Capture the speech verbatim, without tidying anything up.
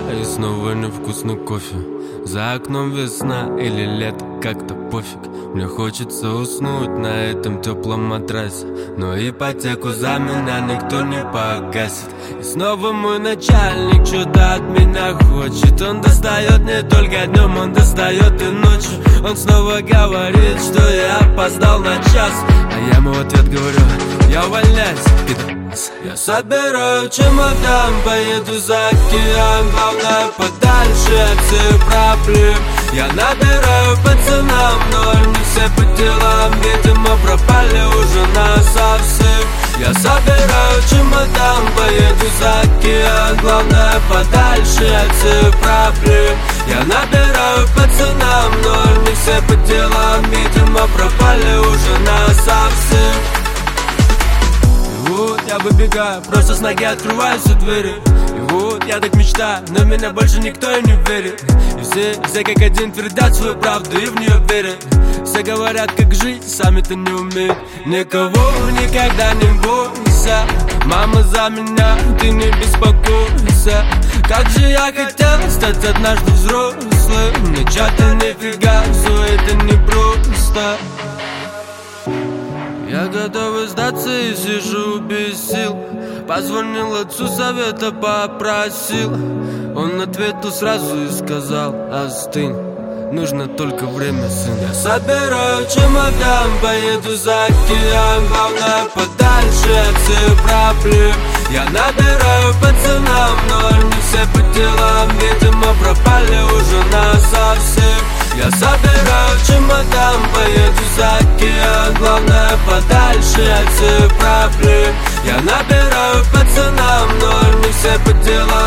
и снова невкусный кофе. За окном весна или лето, как-то пофиг. Мне хочется уснуть на этом теплом матрасе, но ипотеку за меня никто не погасит. И снова мой начальник что-то от меня хочет. Он достает не только днем, он достает и ночью. Он снова говорит, что я опоздал на час, а я ему в ответ говорю: я увольняюсь, пидорас. Я собираю чемодан, поеду за океан, главное подальше от всех проблем. Я набираю пацанам, но они все по делам, видимо, пропали уже насовсем. Я собираю чемодан, поеду за океан, главное подальше от всех проблем. Я набираю пацанам, но они все по делам, видимо, пропали уже насовсем. И вот я выбегаю, просто с ноги открываю все двери. И вот я так мечтаю, но в меня больше никто и не верит. И все, все как один твердят свою правду и в нее верят. Все говорят, как жить, сами-то не умеют. Никого никогда не бойся, мама за меня, ты не беспокойся. Как же я хотел стать однажды взрослым, но чё-то нифига, все это непросто. Я готов сдаться и сижу без сил. Позвонил отцу, совета попросил. Он ответил сразу и сказал: остынь, нужно только время, сын. Я собираю чемодан, поеду за океан, главное подальше от всех проблем. Я набираю пацанам, но они все по делам, видимо, пропали уже насовсем. Я собираю чемодан, поеду за океан, главное подальше от всех проблем. Я набираю пацанам, но они все по делам,